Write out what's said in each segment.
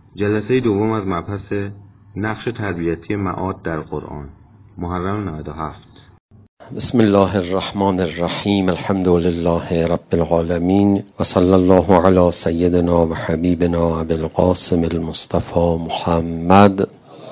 جلسه دوم از مبحث نقش تربیتی معاد در قرآن، محرم 97. بسم الله الرحمن الرحیم. الحمد لله رب العالمین و صلی الله علی سیدنا و حبیبنا ابی القاسم المصطفى محمد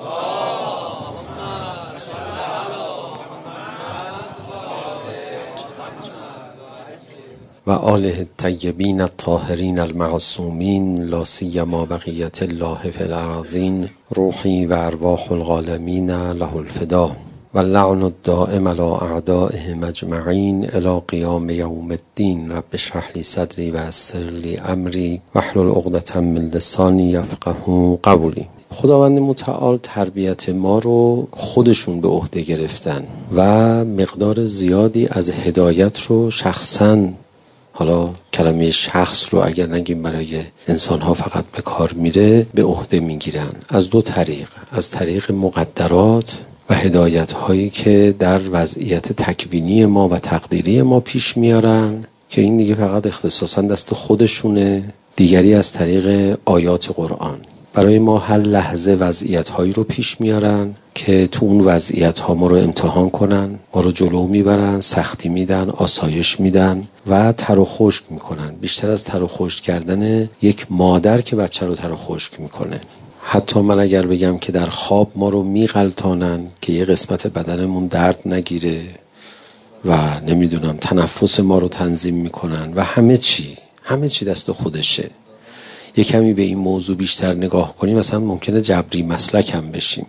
و آله الطیبین الطاهرین المعصومین، لا سیما بقیت الله فی الارضین، روحی و ارواح العالمین له الفدا و اللعن الدائم علی اعدائهم اجمعین الی قیام یوم الدین. رب اشرح لی صدری و یسر لی امری واحلل عقدة من لسانی یفقهوا قولی. خداوند متعال تربیت ما رو خودشون به عهده گرفتن و مقدار زیادی از هدایت رو شخصاً، حالا کلمه شخص رو اگر نگیم برای انسان‌ها فقط به کار میره، به عهده میگیرن از دو طریق: از طریق مقدرات و هدایت هایی که در وضعیت تکوینی ما و تقدیری ما پیش میارن که این دیگه فقط اختصاصا دست خودشونه. دیگری از طریق آیات قرآن برای ما هر لحظه وضعیت هایی رو پیش میارن که تو اون وضعیت ها ما رو امتحان کنن، ما رو جلو میبرن، سختی میدن، آسایش میدن و تر و خشک میکنن. بیشتر از تر و خشک کردن یک مادر که بچه رو تر و خشک میکنه. حتی من اگر بگم که در خواب ما رو میغلطانن که یه قسمت بدنمون درد نگیره و نمیدونم تنفس ما رو تنظیم میکنن و همه چی دست خودشه. یه کمی به این موضوع بیشتر نگاه کنیم مثلا ممکنه جبری مسلک هم بشیم.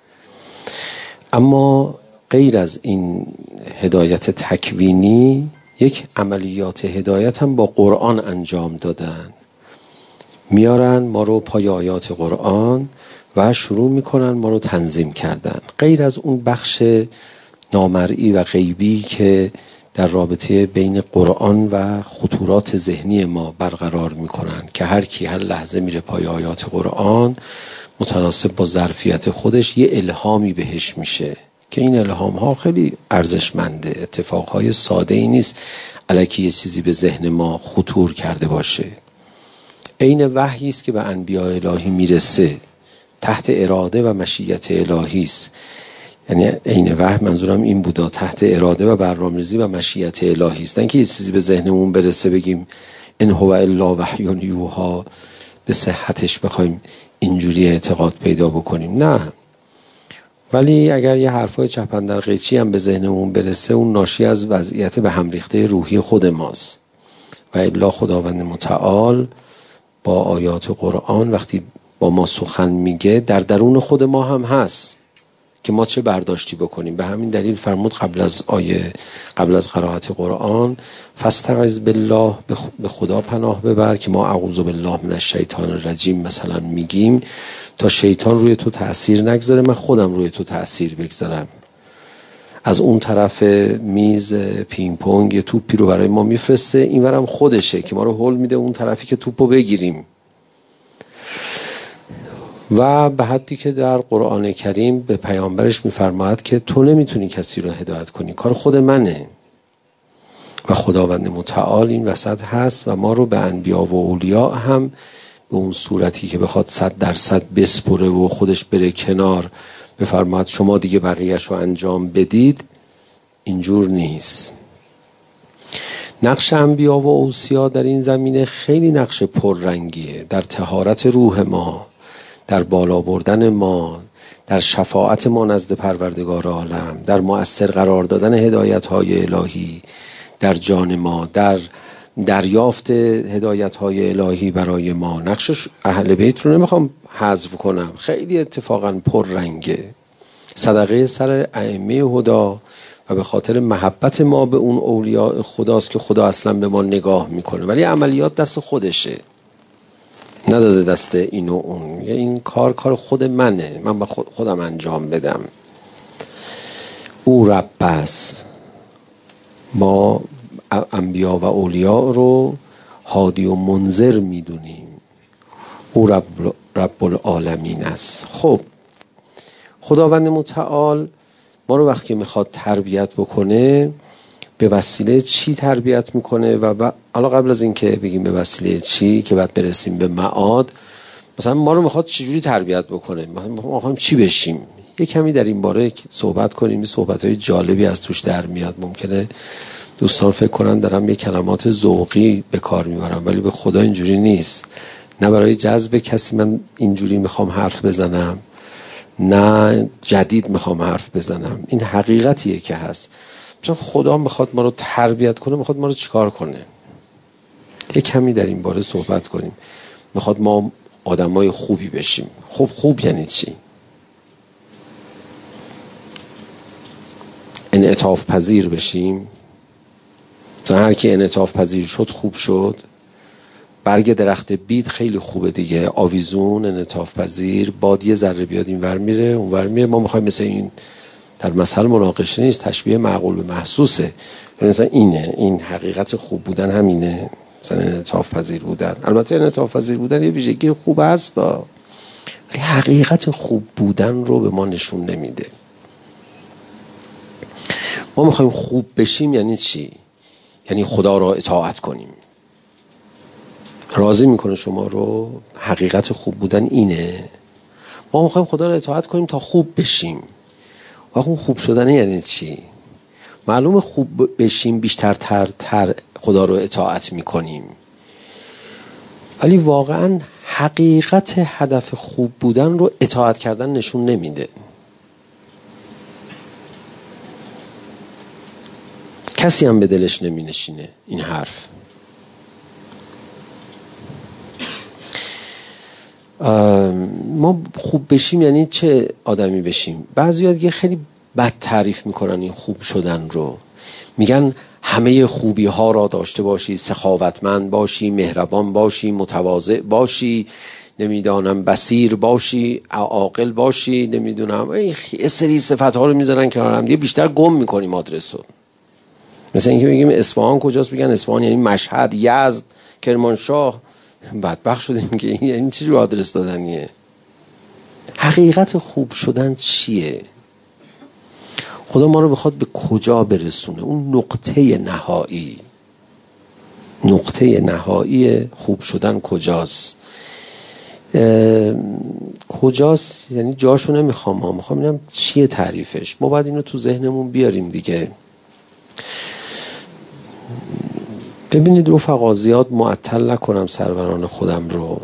اما غیر از این هدایت تکوینی، یک عملیات هدایت هم با قرآن انجام دادن. میارن ما رو پای آیات قرآن و شروع میکنن ما رو تنظیم کردن. غیر از اون بخش نامرئی و غیبی که در رابطه بین قرآن و خطورات ذهنی ما برقرار میکنن که هر کی هر لحظه میره پای آیات قرآن، متناسب با ظرفیت خودش یه الهامی بهش میشه که این الهام ها خیلی ارزشمنده. اتفاقهای ساده ای نیست الکی یه چیزی به ذهن ما خطور کرده باشه. عین وحیی است که به انبیاء الهی میرسه، تحت اراده و مشیت الهی است. یعنی عین وحی منظورم این بودا، تحت اراده و برنامه‌ریزی و مشیت الهی است. نه که یه چیزی به ذهنمون برسه بگیم ان هو الا وحی یوحی، به صحتش بخوایم اینجوری اعتقاد پیدا بکنیم. نه، ولی اگر یه حرفای چپندر قیچی هم به ذهنمون برسه، اون ناشی از وضعیت به هم ریخته روحی خود ماست. و الا خداوند متعال با آیات قرآن وقتی با ما سخن میگه، در درون خود ما هم هست که ما چه برداشتی بکنیم. به همین دلیل فرمود قبل از قرائت قرآن فاستعذ بالله، به خدا پناه ببر، که ما اعوذ بالله من الشیطان الرجیم مثلا میگیم تا شیطان روی تو تأثیر نگذاره، من خودم روی تو تأثیر بگذارم. از اون طرف میز پینگ پونگ یه توپی رو برای ما میفرسته، اینورم خودشه که ما رو هول میده اون طرفی که توپو بگیریم. و به حدی که در قرآن کریم به پیامبرش میفرماید که تو نمیتونی کسی رو هدایت کنی، کار خود منه. و خداوند متعال این وسط هست و ما رو به انبیا و اولیاء هم به اون صورتی که بخواد 100% بسپره و خودش بره کنار بفرماید شما دیگه بقیه‌اش رو انجام بدید، اینجور نیست. نقش انبیا و اوصیا در این زمینه خیلی نقش پررنگیه، در طهارت روح ما، در بالا بردن ما، در شفاعت ما نزد پروردگار عالم، در مؤثر قرار دادن هدایت‌های الهی در جان ما، در دریافت هدایت‌های الهی برای ما. نقشش اهل بیت رو نمیخوام حذف کنم، خیلی اتفاقا پررنگه. صدقه سر ائمه هدا و به خاطر محبت ما به اون اولیاء خداست که خدا اصلا به ما نگاه میکنه، ولی عملیات دست خودشه، نداده دست این و اون. این کار خود منه، من با خودم انجام بدم. او رب است. ما انبیا و اولیاء رو هادی و منذر میدونیم. او رب العالمین است. خب خداوند متعال ما رو وقتی میخواد تربیت بکنه به وسیله چی تربیت میکنه؟ و حالا قبل از این که بگیم به وسیله چی، که بعد برسیم به معاد، مثلا ما رو میخواد چجوری تربیت بکنه، مثلا ما میخوایم چی بشیم. یه کمی در این باره صحبت کنیم. این صحبت‌های جالبی از توش در میاد. ممکنه دوستان فکر کنن دارم یه کلمات ذوقی به کار میبرم، ولی به خدا اینجوری نیست. نه برای جذب کسی من اینجوری میخوام حرف بزنم، نه جدید میخوام حرف بزنم. این حقیقتیه که هست. چون خدا میخواد ما رو تربیت کنه، میخواد ما رو چیکار کنه. یه کمی در این باره صحبت کنیم. میخواد ما آدمای خوبی بشیم. خب خوب یعنی چی؟ انعطاف پذیر بشیم. مثلا هر کی انعطاف پذیر شد خوب شد. برگ درخت بید خیلی خوبه دیگه، آویزون، انعطاف پذیر، باد یه ذره بیاد این ور میره اون ور میره. ما میخوایم مثل این، در مثل مناقشه نیست، تشبیه معقول به محسوسه. مثلا اینه، این حقیقت خوب بودن همینه، مثلا انعطاف پذیر بودن. البته انعطاف پذیر بودن یه ویژگی خوب هست، ولی حقیقت خوب بودن رو به ما نشون نمیده. ما میخوایم خوب بشیم یعنی چی؟ یعنی خدا را اطاعت کنیم. راضی میکنه شما رو؟ حقیقت خوب بودن اینه. ما میخوایم خدا را اطاعت کنیم تا خوب بشیم. و اون خوب شدن یعنی چی؟ معلومه خوب بشیم بیشتر خدا رو اطاعت میکنیم، ولی واقعا حقیقت هدف خوب بودن رو اطاعت کردن نشون نمیده. کسی هم به دلش نمی نشینه این حرف. ما خوب بشیم یعنی چه آدمی بشیم؟ بعضیا دیگه خیلی بد تعریف میکنن این خوب شدن رو. میگن همه خوبی ها را داشته باشی، سخاوتمند باشی، مهربان باشی، متواضع باشی، نمیدانم بصیر باشی، عاقل باشی، نمیدونم این سری صفت ها رو میذارن کنار هم دیگه. بیشتر گم میکنیم آدرس رو. مثلا اینکه میگیم اصفهان کجاست، بگن اصفهان یعنی مشهد، یزد، کرمانشاه. بدبخت شدیم که این چه جور آدرس دادنیه. حقیقت خوب شدن چیه؟ خدا ما رو بخواد به کجا برسونه؟ اون نقطه نهایی خوب شدن کجاست؟ کجاست یعنی جاشو نمیخوام، میخوام ببینم چیه تعریفش. ما باید اینو تو ذهنمون بیاریم دیگه. ببینید رفقا، زیاد معطل نکنم سروران خودم رو.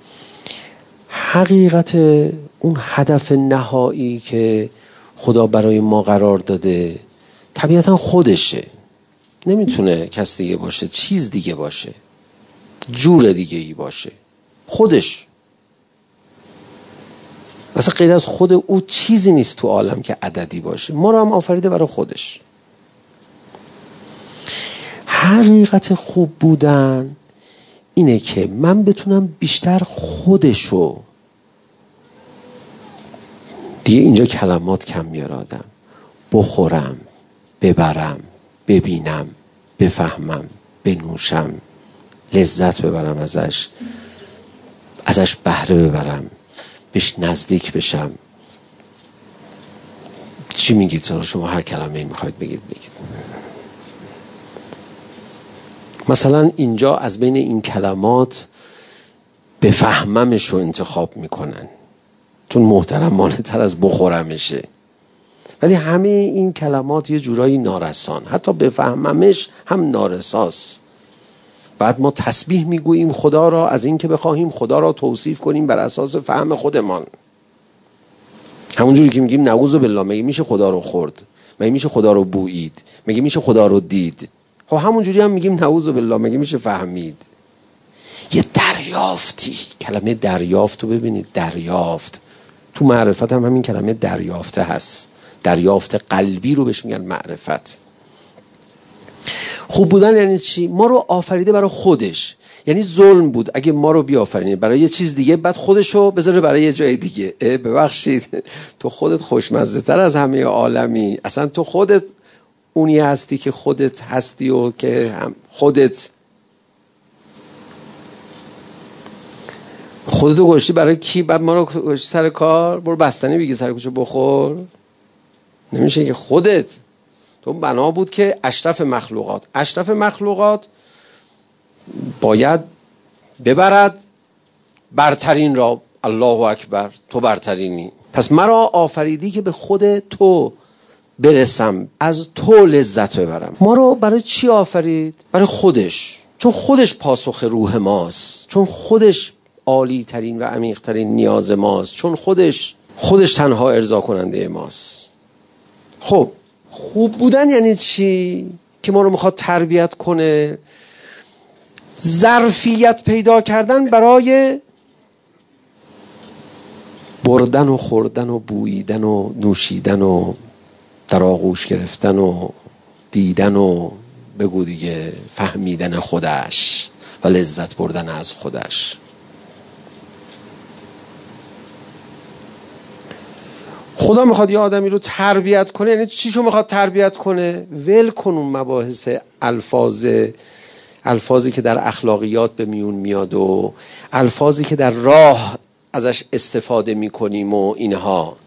حقیقت اون هدف نهایی که خدا برای ما قرار داده طبیعتا خودشه. نمیتونه کس دیگه باشه، چیز دیگه باشه، جور دیگه ای باشه. خودش. اصلا غیر از خود او چیزی نیست تو عالم که عددی باشه. ما رو هم آفریده برای خودش. حقیقت خوب بودن اینه که من بتونم بیشتر خودشو، دیگه اینجا کلمات کم میاره آدم، بخورم، ببرم، ببینم، بفهمم، بنوشم، لذت ببرم ازش بهره ببرم، بهش نزدیک بشم. چی میگید شما؟ هر کلمه میخواید بگید. مثلا اینجا از بین این کلمات بفهممش رو انتخاب میکنن چون محترمانه تر از بخورمشه. ولی همه این کلمات یه جورایی نارسان. حتی بفهممش هم نارساست. بعد ما تسبیح میگوییم خدا را از این که بخواهیم خدا را توصیف کنیم بر اساس فهم خودمان. همونجوری که میگیم نعوذ بالله، مگه میشه خدا رو خورد؟ مگه میشه خدا رو بویید؟ مگه میشه خدا رو دید؟ خب همونجوری هم میگیم نعوذ بالله، مگه میشه فهمید؟ یه دریافتی. کلمه دریافت رو ببینید. دریافت تو معرفت هم همین کلمه دریافته هست. دریافت قلبی رو بهش میگن معرفت. خوب بودن یعنی چی؟ ما رو آفریده برای خودش. یعنی ظلم بود اگه ما رو بیافرینه برای یه چیز دیگه، بعد خودش رو بذاره برای یه جای دیگه. ببخشید، تو خودت خوشمزه تر از همه عالمی. اصلا تو خودت اونی هستی که خودت هستی و که هم خودتو گوشتی برای کی؟ بعد ما رو گوشتی سر کار. برو بستنی بگی سر کوچه بخور. نمیشه که خودت. تو بنا بود که اشرف مخلوقات باید ببرد برترین را. الله اکبر، تو برترینی. پس مرا آفریدی که به خود تو برسم، از تو لذت ببرم. ما رو برای چی آفرید؟ برای خودش، چون خودش پاسخ روح ماست، چون خودش عالی ترین و عمیق ترین نیاز ماست، چون خودش تنها ارضا کننده ماست. خب خوب بودن یعنی چی؟ که ما رو میخواد تربیت کنه، ظرفیت پیدا کردن برای بردن و خوردن و بوییدن و نوشیدن و در آغوش گرفتن و دیدن و بگو دیگه فهمیدن خودش و لذت بردن از خودش. خدا میخواد یه آدمی رو تربیت کنه، یعنی چیشو میخواد تربیت کنه؟ ول کن اون مباحث الفاظی که در اخلاقیات به میون میاد و الفاظی که در راه ازش استفاده میکنیم و اینها.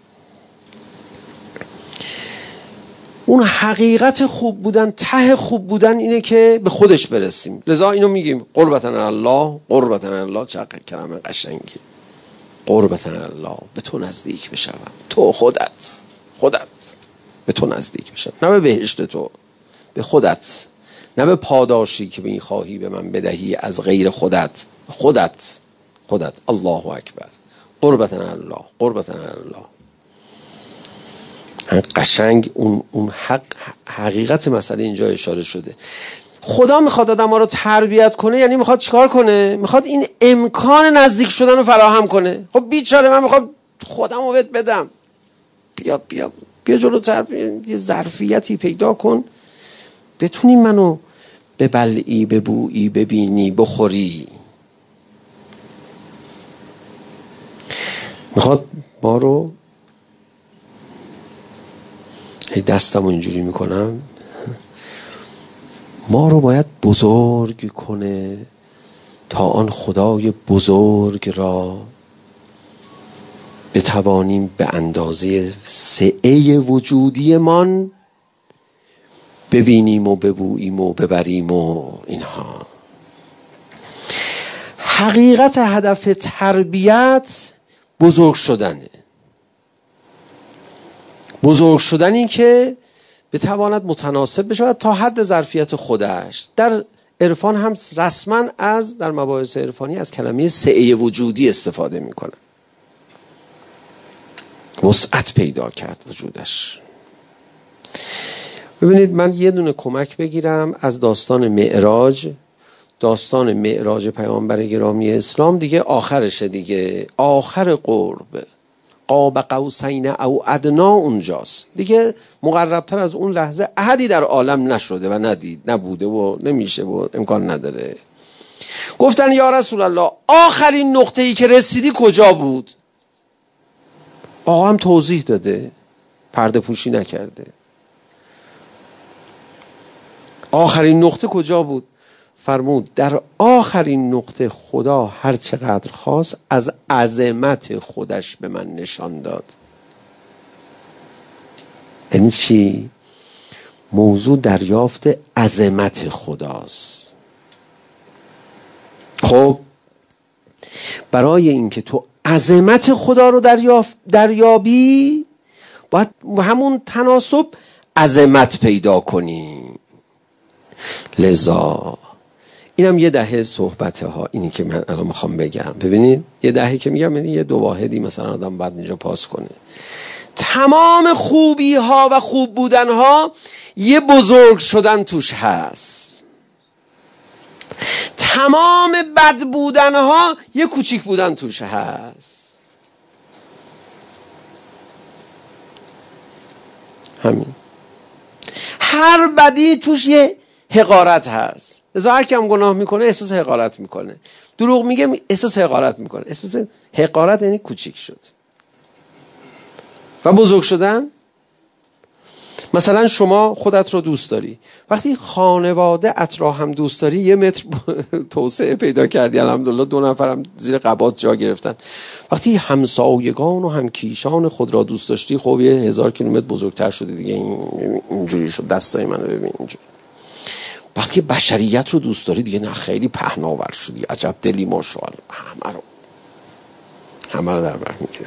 اون حقیقت خوب بودن، ته خوب بودن اینه که به خودش برسیم. لذا اینو میگیم قربتن الله، قربتن الله. چقدر کلمه قشنگی، قربتن الله، به تو نزدیک بشم، تو خودت به تو نزدیک بشم، نه به بهشت تو، به خودت، نه به پاداشی که میخواهی به من بدهی از غیر خودت. خودت. الله اکبر، قربتن الله، قربتن الله. قشنگ اون حقیقت مسئله اینجا اشاره شده. خدا میخواد آدم ها رو تربیت کنه، یعنی میخواد چیکار کنه؟ میخواد این امکان نزدیک شدن رو فراهم کنه. خب بیچاره من میخوام خودم رو بهت بدم، بیا جلوتر، یه ظرفیتی پیدا کن بتونی منو ببلعی، ببویی، ببینی، بخوری. میخواد ما رو، دستمو اینجوری میکنم، ما رو باید بزرگ کنه تا آن خدای بزرگ را بتوانیم به اندازه سعه وجودی من ببینیم و ببوییم و ببریم و اینها. حقیقت هدف تربیت بزرگ شدنه. بزرگ شدنی که بتواند متناسب بشود تا حد ظرفیت خودش. در عرفان هم رسما در مباحث عرفانی از کلمه سعه وجودی استفاده میکنه. وسعت پیدا کرد وجودش. ببینید من یه دونه کمک بگیرم از داستان معراج پیامبر گرامی اسلام. دیگه آخرشه دیگه، آخر قرب، قاب قوسین او ادنا اونجاست دیگه. مقربتر از اون لحظه احدی در عالم نشده و نبوده و نمیشه و امکان نداره. گفتن یا رسول الله آخرین نقطه‌ای که رسیدی کجا بود؟ آقا هم توضیح داده، پرده پوشی نکرده. آخرین نقطه کجا بود؟ فرمود در آخرین نقطه خدا هر چقدر خواست از عظمت خودش به من نشان داد. یعنی چی؟ موضوع دریافت عظمت خداست. خب برای اینکه تو عظمت خدا رو دریابی باید همون تناسب عظمت پیدا کنی. لذا اینم یه دهه صحبته ها، اینی که من الان میخوام بگم. ببینید یه دهه که میگم یعنی یه 2 واحدی مثلا آدم بعد اینجا پاس کنه. تمام خوبی ها و خوب بودن ها یه بزرگ شدن توش هست. تمام بد بودن ها یه کوچیک بودن توش هست. همین. هر بدی توش یه حقارت هست. لذا هر کم گناه میکنه احساس حقارت میکنه، دروغ میگه احساس حقارت میکنه. احساس حقارت یعنی کوچیک شد. و بزرگ شدن، مثلا شما خودت رو دوست داری، وقتی خانواده ات را هم دوست داری 1 متر توسعه پیدا کردی، الحمدلله 2 نفرم زیر قبات جا گرفتن. وقتی همسایگان و همکیشان خود را دوست داشتی، خب 1000 کیلومتر بزرگتر شدی دیگه. اینجوری شد. دستای منو ببین اینجوری. وقتی بشریت رو دوست داری دیگه نه، خیلی پهناور شدی، عجب دلی ماشاءالله. همه رو همه رو در بر میگیره.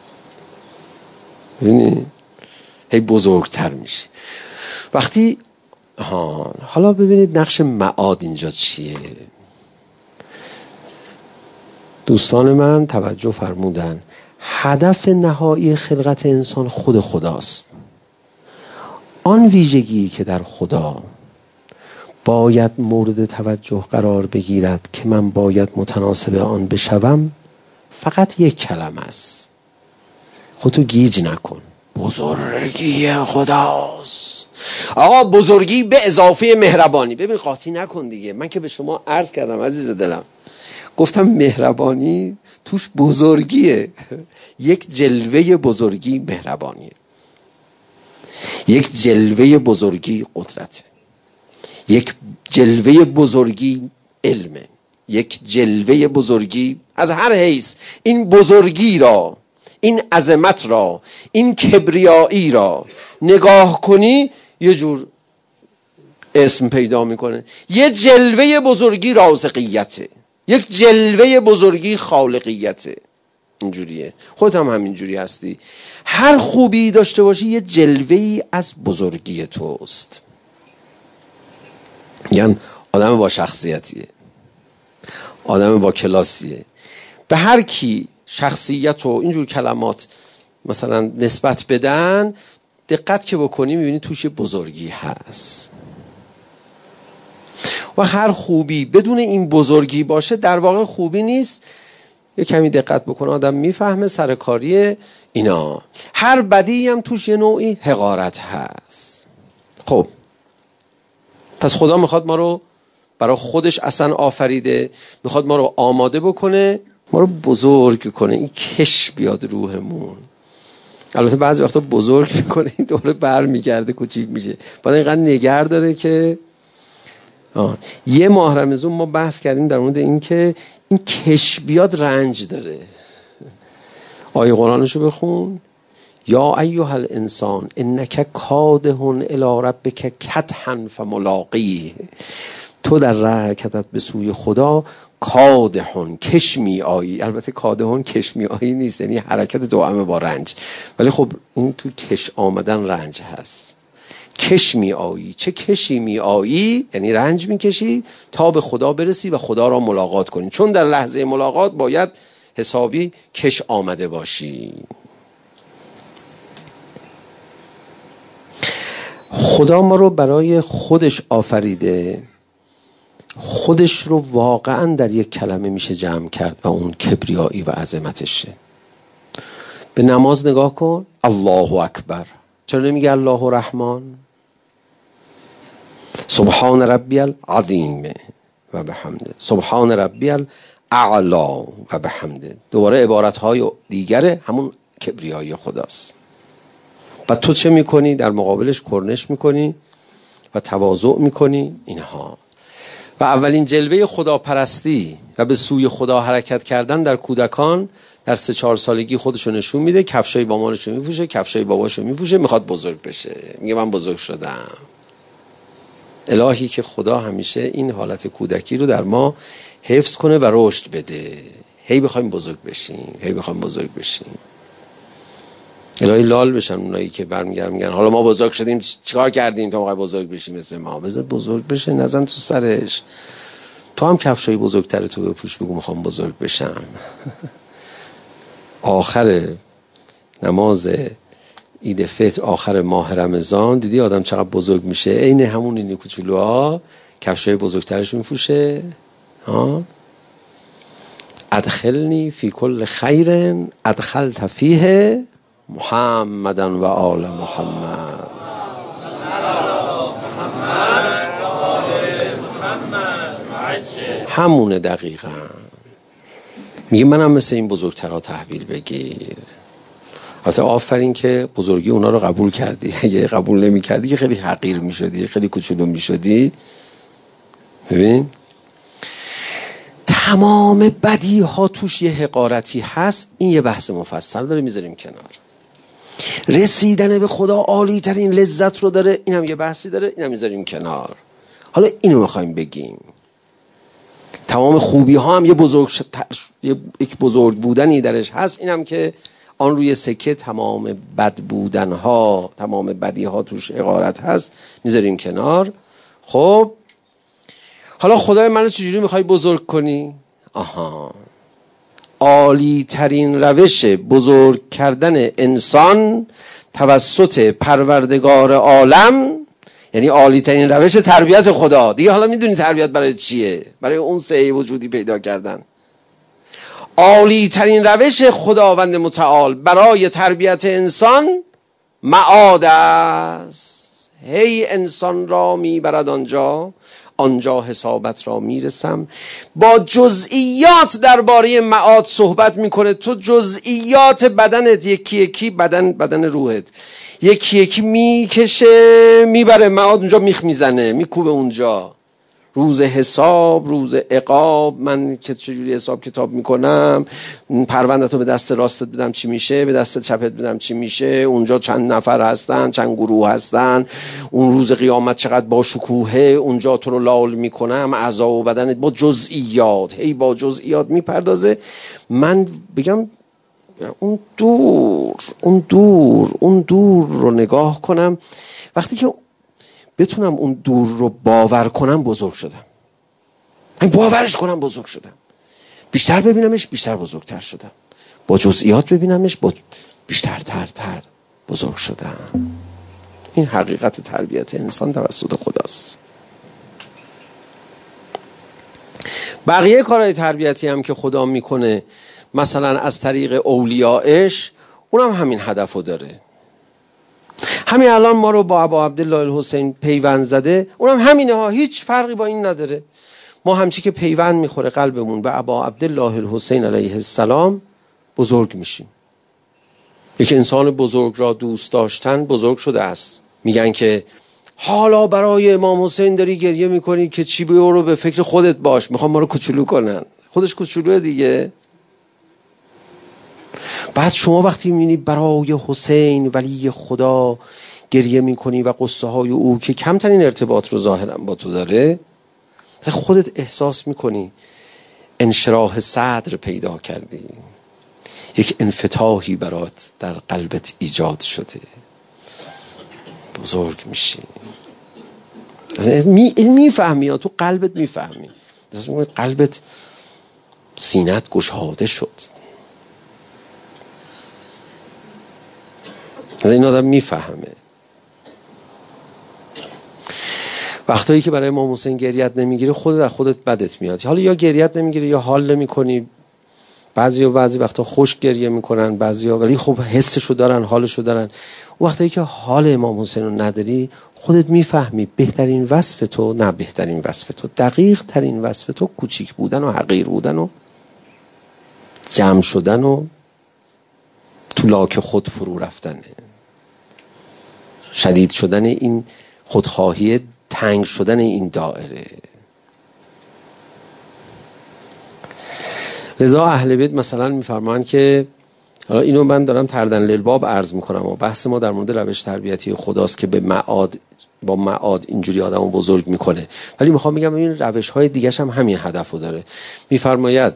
ببینی هی بزرگتر میشه. وقتی حالا ببینید نقش معاد اینجا چیه. دوستان من توجه فرمودن هدف نهایی خلقت انسان خود خداست. آن ویژگی که در خدا باید مورد توجه قرار بگیرد که من باید متناسب آن بشوم فقط یک کلمه است. خودتو گیج نکن. بزرگی خداست. آقا بزرگی به اضافه مهربانی. ببین قاطی نکن دیگه. من که به شما عرض کردم عزیز دلم، گفتم مهربانی توش بزرگیه. یک جلوه بزرگی مهربانیه، یک جلوه بزرگی قدرته، یک جلوه بزرگی علمه، یک جلوه بزرگی از هر حیث. این بزرگی را، این عظمت را، این کبریایی را نگاه کنی یه جور اسم پیدا میکنه. یه جلوه بزرگی رازقیته، یک جلوه بزرگی خالقیته. اینجوریه. خودت هم همینجوری هستی. هر خوبی داشته باشی یه جلوه‌ای از بزرگی توست. یعنی آدم با شخصیتیه، آدم با کلاسیه. به هر کی شخصیت و اینجور کلمات مثلا نسبت بدن، دقت که بکنی میبینی توش بزرگی هست. و هر خوبی بدون این بزرگی باشه در واقع خوبی نیست. یه کمی دقت بکنه آدم میفهمه سرکاری اینا. هر بدی هم توش یه نوعی حقارت هست. خب پس خدا میخواد ما رو برای خودش اصلا آفریده، میخواد ما رو آماده بکنه، ما رو بزرگ کنه. این کش بیاد روحمون. البته بعضی وقتا بزرگ میکنه این دوره بر میگرده کوچیک میشه. باید اینقدر نگر داره که یه ماه رمضان ما بحث کردیم در مورد این که این کش بیاد رنج داره. آیه قرآنشو بخون. یا ایها الانسان انک کادح الی ربک کدحا فملاقیه. تو در راه حرکتت به سوی خدا کادحون کش می آیی. البته کادحون کش می آیی نیست، یعنی حرکت دوامه با رنج، ولی خب این تو کش آمدن رنج هست. کش می آیی. چه کشی می آیی؟ یعنی رنج می کشی تا به خدا برسی و خدا را ملاقات کنی، چون در لحظه ملاقات باید حسابی کش آمده باشی. خدا ما رو برای خودش آفریده. خودش رو واقعا در یک کلمه میشه جمع کرد و اون کبریایی و عظمتشه. به نماز نگاه کن. الله اکبر. چرا نمیگه الله رحمان؟ سبحان ربی العظیم و بحمده، سبحان ربی الاعلا و بحمده. دوباره عبارتهای دیگر همون کبریایی خداست. و تو چه میکنی؟ در مقابلش کرنش میکنی و تواضع میکنی. اینها و اولین جلوه خداپرستی و به سوی خدا حرکت کردن در کودکان در 3-4 سالگی خودشو نشون میده. کفشای مامانشو میپوشه، کفشای باباشو میپوشه، میخواد بزرگ بشه. میگه من بزرگ شدم. الهی که خدا همیشه این حالت کودکی رو در ما حفظ کنه و رشد بده. هی بخوایم بزرگ بشیم، هی بخوایم بزرگ بشیم. الهی لال بشن اونایی که برمیگردن میگن حالا ما بزرگ شدیم چیکار کردیم تا ما بزرگ بشیم مثل ما. بذار بزرگ بشه، نزن تو سرش. تو هم کفشای بزرگتر تو بپوش، بگو میخوام بزرگ بشم. آخر نماز عید فطر، آخر ماه رمضان، دیدی آدم چقدر بزرگ میشه. عین همون این کوچولوها کفشای بزرگترش میپوشه. ادخلنی فی کل خیر ادخلت فیه محمدن و آل محمد. همونه دقیقا. میگه منم مثل این بزرگترها تحویل بگیر. البته آفرین که بزرگی اونا رو قبول کردی. اگه قبول نمی کردی که خیلی حقیر می شدی، خیلی کوچولو می شدی. ببین تمام بدی ها توش یه حقارتی هست. این یه بحث مفصل داره، میذاریم کنار. رسیدن به خدا عالی ترین لذت رو داره، این هم یه بحثی داره، این هم میذاریم کنار. حالا اینو میخوایم بگیم. تمام خوبی ها هم یه یک بزرگ بودنی درش هست، اینم که آن روی سکه تمام بد بودنها، تمام بدیها توش حقارت هست، میذاریم کنار. خب حالا خدای منو چجوری میخوای بزرگ کنی؟ عالی ترین روش بزرگ کردن انسان توسط پروردگار عالم، یعنی عالی ترین روش تربیت خدا. دیگه حالا میدونی تربیت برای چیه؟ برای اون سعی وجودی پیدا کردن. عالی ترین روش خداوند متعال برای تربیت انسان معاد است. هی انسان را میبرد آنجا حسابت را میرسم. با جزئیات درباره معاد صحبت میکنه. تو جزئیات بدنت یکی یکی، بدن روحت یکی یکی میکشه میبره معاد، اونجا میخ میزنه میکوبه اونجا. روز حساب، روز عقاب، من که چجوری حساب کتاب میکنم، پرونده‌تو به دست راستت بدم چی میشه، به دست چپت بدم چی میشه، اونجا چند نفر هستن، چند گروه هستن، اون روز قیامت چقدر با شکوهه، اونجا تو رو لال میکنم، اعضا و بدنت، با جزئیات، هی با جزئیات میپردازه. من بگم اون دور رو نگاه کنم، وقتی که بتونم اون دور رو باور کنم بزرگ شدم. من باورش کنم بزرگ شدم. بیشتر ببینمش بیشتر بزرگتر شدم. با جزئیات ببینمش بیشتر تر بزرگ شدم. این حقیقت تربیت انسان توسط خداست. بقیه کارهای تربیتی هم که خدا میکنه، مثلا از طریق اولیاءش، اونم همین هدفو داره. همین الان ما رو با ابا عبدالله الحسین پیوند زده، اونم همینه ها، هیچ فرقی با این نداره. ما همچی که پیوند میخوره قلبمون به ابا عبدالله الحسین علیه السلام، بزرگ میشیم. یک انسان بزرگ را دوست داشتن بزرگ شده است. میگن که حالا برای امام حسین داری گریه میکنی که چی، برو به فکر خودت باش، میخوام ما رو کوچولو کنن. خودش کوچولوه دیگه. بعد شما وقتی میبینی برای حسین ولی خدا گریه میکنی و قصه های او که کمترین ارتباط رو ظاهرا با تو داره، خودت احساس میکنی انشراح صدر پیدا کردی، یک انفتاحی برات در قلبت ایجاد شده، بزرگ میشی. میفهمی، تو قلبت میفهمی، قلبت سینت گشاده شد. از این آدم میفهمه. وقتایی که برای امام حسین گریت نمیگیره، خودت از خودت بدت میاد. حالا یا گریت نمیگیره یا حال نمیکنی. بعضی وقتا خوش گریه میکنن، بعضیا ولی خب حسشو دارن، حالشو دارن. وقتایی که حال امام حسین رو نداری، خودت میفهمی بهترین وصف تو، نه بهترین وصف تو، دقیق ترین وصف تو کوچیک بودن و حقیر بودن و جمع شدن و تو لاک خود فرو رفتنه. شدید شدن این خودخواهی، تنگ شدن این دائره. لذا اهل بیت مثلا میفرمان که، حالا اینو من دارم تردن للباب عرض میکنم و بحث ما در مورد روش تربیتی خداست که با معاد اینجوری آدمو بزرگ میکنه، ولی میخوام بگم این روش های دیگه‌ش هم همین هدفو داره. میفرماید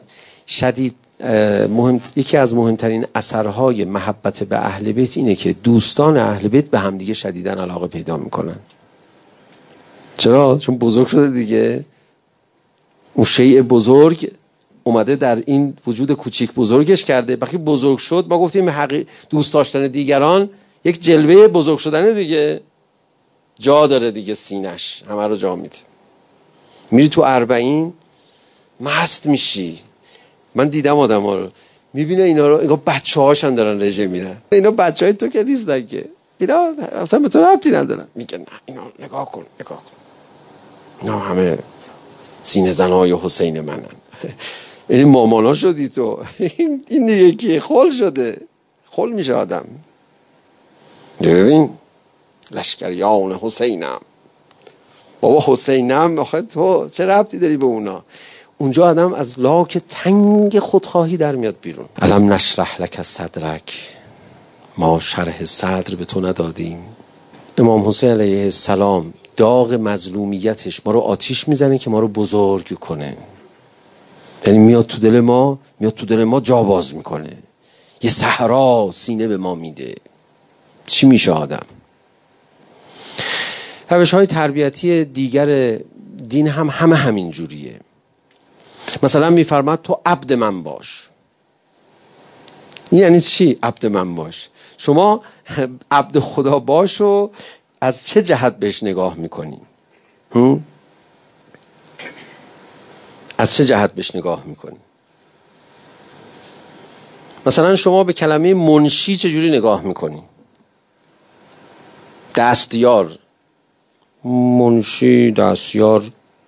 یکی از مهمترین اثرهای محبت به اهل بیت اینه که دوستان اهل بیت به هم دیگه شدیداً علاقه پیدا میکنن. چرا؟ چون بزرگ شده دیگه. اون شیء بزرگ اومده در این وجود کوچیک بزرگش کرده. وقتی بزرگ شد، ما گفتیم دوست داشتن دیگران یک جلوه بزرگ شدن دیگه. جا داره دیگه، سینش همه رو جا میده. میری تو 40 مست میشی. من دیدم آدم ها رو، میبینه اینا رو انگار بچه هاشن دارن رژه میرن. اینا بچه های تو که نیستن که، اینا اصلا به تو ربطی ندارن. میگه نه اینا نگاه کن اینا همه سینه زنهای حسین منن. یعنی مامانا شدی تو. این دیگه که خل شده، خل میشه آدم. ببین لشکریان حسینم، بابا حسینم، آخه تو چه ربطی داری به اونا؟ اونجا آدم از لاک تنگ خودخواهی در میاد بیرون. الم نشرح لک صدرک، ما شرح صدر به تو ندادیم. امام حسین علیه السلام داغ مظلومیتش ما رو آتیش میزنه که ما رو بزرگ کنه. یعنی میاد تو دل ما جا باز میکنه، یه صحرا سینه به ما میده. چی میشه آدم؟ روش‌های تربیتی دیگر دین هم همین جوریه. مثلا میفرماد تو عبد من باش. یعنی چی عبد من باش؟ شما عبد خدا باش و از چه جهت بهش نگاه میکنی؟ از چه جهت بهش نگاه میکنی؟ مثلا شما به کلمه منشی چجوری نگاه میکنی؟ دستیار، منشی، دستیار،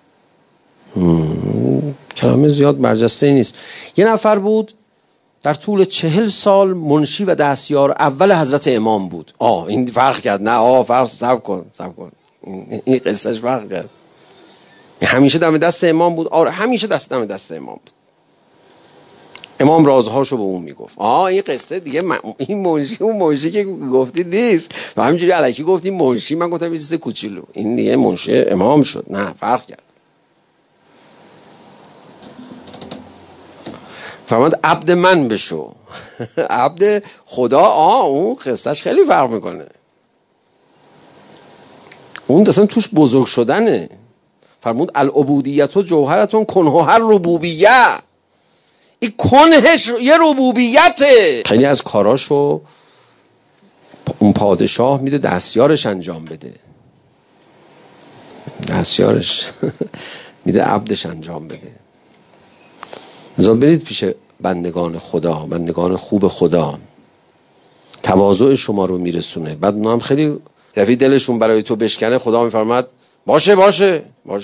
کلمه زیاد برجسته نیست. یه نفر بود در طول 40 سال منشی و دستیار اول حضرت امام بود. این فرق کرد. نه فرق، صبر کن این قصهش فرق کرد. همیشه دم دست امام بود. همیشه دم دست امام بود. امام رازهاشو به اون میگفت. این قصه دیگه این منشی اون منشی که گفتی نیست و همینجوری الکی گفتی منشی، من گفتم یه چیز کوچولو. این دیگه منشی امام شد. نه، فرق کرد. فرمود عبد من بشو. عبد خدا اون قصهش خیلی فرق میکنه. اون اصلا توش بزرگ شدنه. فرمود العبودیت و جوهرتون کنه هر ربوبیه. این کنهش یه ربوبیته. خیلی از کاراشو اون پادشاه میده دستیارش انجام بده. دستیارش میده عبدش انجام بده. لذا برید پیش بندگان خدا، بندگان خوب خدا. تواضع شما رو میرسونه. بعد اونها هم خیلی دفعه دلشون برای تو بشکنه، خدا میفرماد باشه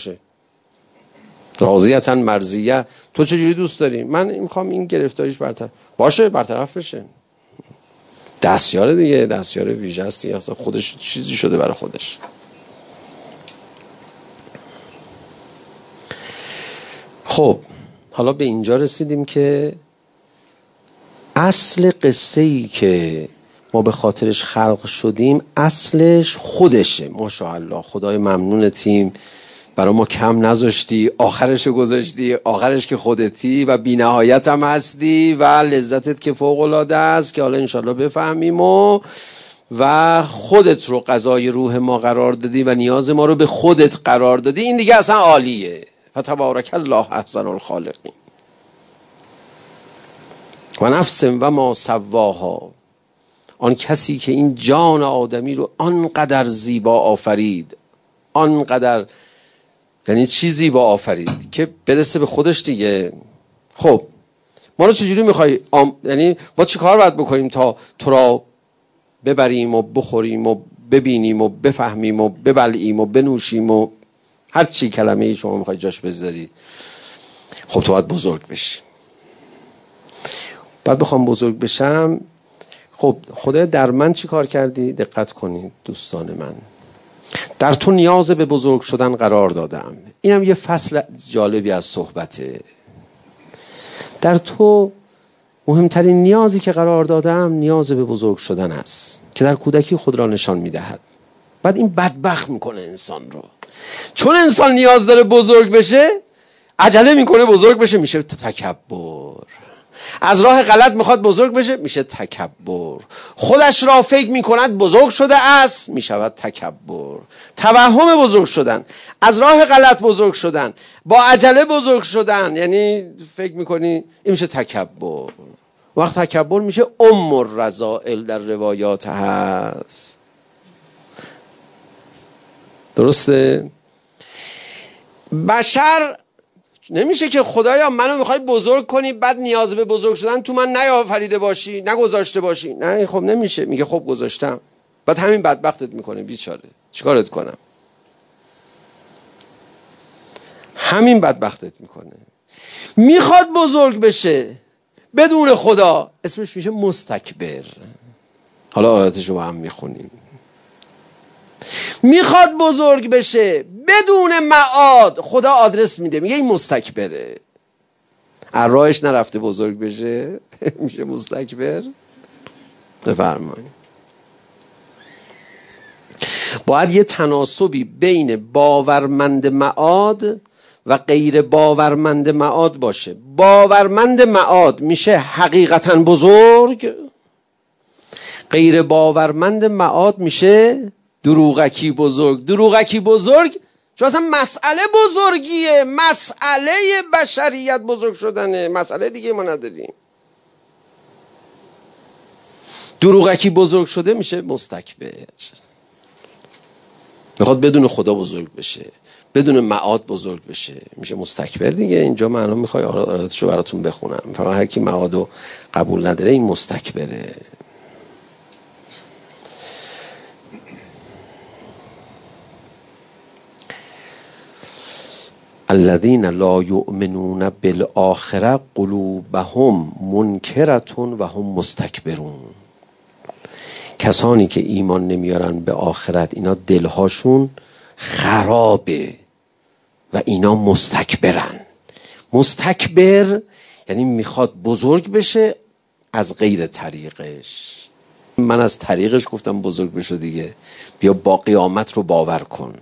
راضیتن مرضیه. تو چجوری دوست داری؟ من میخوام این گرفتاریش برطرف بشه. دستیار دیگه، دستیار ویژه است دیگه، اصلا خودش چیزی شده برای خودش. خب حالا به اینجا رسیدیم که اصل قصه‌ای که ما به خاطرش خلق شدیم اصلش خودشه. ماشاءالله، خدای ممنونتیم، برای ما کم نذاشتی، آخرشو گذاشتی، آخرش که خودتی و بی نهایت هم هستی و لذتت که فوق العاده است که حالا انشالله بفهمیم و خودت رو قضای روح ما قرار دادی و نیاز ما رو به خودت قرار دادی. این دیگه اصلا عالیه. فتبارک الله احسن الخالقین. و نفس و ما سواها، آن کسی که این جان آدمی رو آنقدر زیبا آفرید، آنقدر، یعنی چی زیبا آفرید که برسه به خودش دیگه. خب ما رو چجوری میخوای یعنی ما چی کار باید بکنیم تا تو را ببریم و بخوریم و ببینیم و بفهمیم و ببلعیم و بنوشیم و هر چی کلمه ای شما میخوای جاش بذاری؟ خب تو باید بزرگ بشی. بعد بخوام بزرگ بشم، خب خدا در من چی کار کردی؟ دقت کنید دوستان من، در تو نیاز به بزرگ شدن قرار دادم. اینم یه فصل جالبی از صحبته. در تو مهمترین نیازی که قرار دادم نیاز به بزرگ شدن است که در کودکی خود را نشان میدهد. بعد این بدبخت میکنه انسان رو، چون انسان نیاز داره بزرگ بشه، عجله میکنه بزرگ بشه، میشه تکبر. از راه غلط میخواد بزرگ بشه، میشه تکبر. خودش را فکر میکند بزرگ شده است، میشود تکبر. توهم بزرگ شدن، از راه غلط بزرگ شدن، با عجله بزرگ شدن، یعنی فکر میکنی، این میشه تکبر. وقت تکبر میشه الرذائل در روایات هست. درسته؟ بشر نمیشه که خدایا منو میخوای بزرگ کنی بعد نیاز به بزرگ شدن تو من نیافریده باشی، نگذاشته باشی. نه خب نمیشه. میگه خب گذاشتم. بعد همین بدبختت میکنه بیچاره. چیکارت کنم؟ همین بدبختت میکنه. میخواد بزرگ بشه بدون خدا، اسمش میشه مستکبر. حالا آیاتشو با هم میخونیم. میخواد بزرگ بشه بدون معاد، خدا آدرس میده، میگه این مستکبره. راهش نرفته بزرگ بشه میشه مستکبر. بفرمایید. باید یه تناسبی بین باورمند معاد و غیر باورمند معاد باشه. باورمند معاد میشه حقیقتا بزرگ، غیر باورمند معاد میشه دروغکی بزرگ. دروغکی بزرگ چون اصلا مسئله بزرگیه، مسئله بشریت بزرگ شدنه، مسئله دیگه ما نداریم. دروغکی بزرگ شده میشه مستکبر، میخواد بدون خدا بزرگ بشه، بدون معاد بزرگ بشه، میشه مستکبر دیگه. اینجا معنا میخوای آیاتشو براتون بخونم. فقط هر کی معادو قبول نداره این مستکبره. الذين لا يؤمنون بالآخرة قلوبهم منکرة و هم مستکبرون. کسانی که ایمان نمیارن به آخرت اینا دلهاشون خرابه و اینا مستکبرن. مستکبر یعنی میخواد بزرگ بشه از غیر طریقش. من از طریقش گفتم بزرگ بشه دیگه، بیا با قیامت رو باور کن.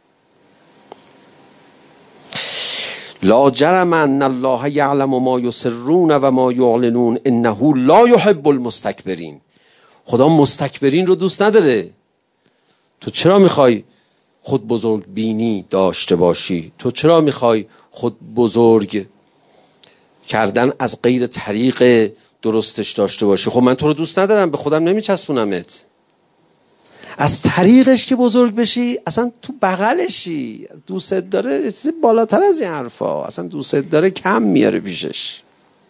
لا جرم ان الله یعلم ما یسرون و ما یعلنون انه لا یحب المستکبرین. خدا مستکبرین رو دوست نداره. تو چرا میخوای خود بزرگ بینی داشته باشی؟ تو چرا میخوای خود بزرگ کردن از غیر طریق درستش داشته باشی؟ خب من تو رو دوست ندارم، به خودم نمیچسبونمت. از طریقش که بزرگ بشی اصلا تو بغلشی، دوست داره چیزی بالاتر از این حرفا، اصلا دوست داره کم میاره پیشش.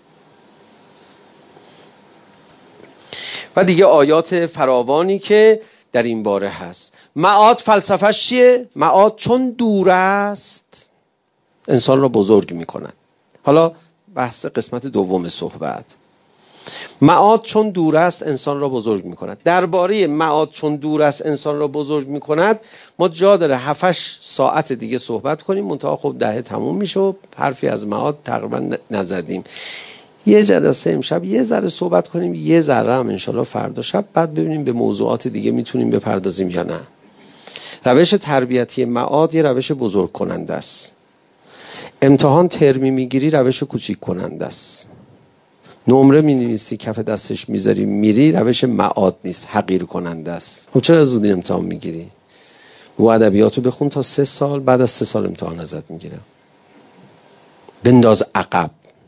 و دیگه آیات فراوانی که در این باره هست. معاد فلسفهش چیه؟ معاد چون دور است انسان را بزرگ میکنن. حالا بحث قسمت دوم صحبت. معاد چون دور است انسان را بزرگ میکند. درباره معاد چون دور است انسان را بزرگ میکند ما جا داره 7-8 ساعت دیگه صحبت کنیم، منتها خب 10 تموم میشه و حرفی از معاد تقریبا نزدیم. یه جلسه امشب یه ذره صحبت کنیم، یه ذره هم انشالله فردا شب، بعد ببینیم به موضوعات دیگه میتونیم بپردازیم یا نه. روش تربیتی معاد یه روش بزرگ کننده است. امتحان ترمی میگیری روش کوچیک کننده است. نمره مینویسی کف دستش میذاری میری روش معاد نیست، حقیر کننده است. خب چرا زودی امتحان میگیری؟ و ادبیاتو بخون تا 3 سال، بعد از 3 سال امتحان ازت میگیره. بنداز عقب.